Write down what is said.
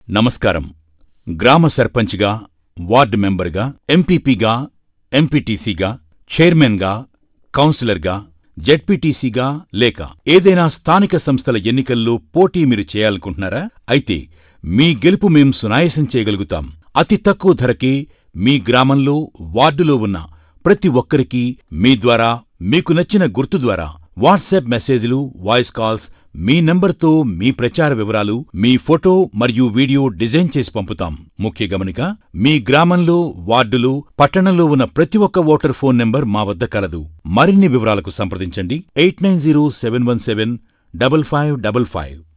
నమస్కారం. గ్రామ సర్పంచ్గా, వార్డు మెంబర్గా, ఎంపీపీగా, ఎంపీటీసీగా, చైర్మన్గా, కౌన్సిలర్గా, జెడ్పీటీసీగా లేక ఏదైనా స్థానిక సంస్థల ఎన్నికల్లో పోటీ మీరు చేయాలనుకుంటున్నారా? అయితే మీ గెలుపు మేం సునాయాసం చేయగలుగుతాం. అతి తక్కువ ధరకే మీ గ్రామంలో, వార్డులో ఉన్న ప్రతి ఒక్కరికీ మీ ద్వారా, మీకు నచ్చిన గుర్తు ద్వారా వాట్సాప్ మెసేజ్లు, వాయిస్ కాల్స్, మీ నంబర్తో మీ ప్రచార వివరాలు, మీ ఫోటో మరియు వీడియో డిజైన్ చేసి పంపుతాం. ముఖ్య గమనిక: మీ గ్రామంలో, వార్డులో, పట్టణంలో ఉన్న ప్రతి ఒక్క ఓటర్ ఫోన్ నంబర్ మా వద్ద కలదు. మరిన్ని వివరాలకు సంప్రదించండి 8907175555.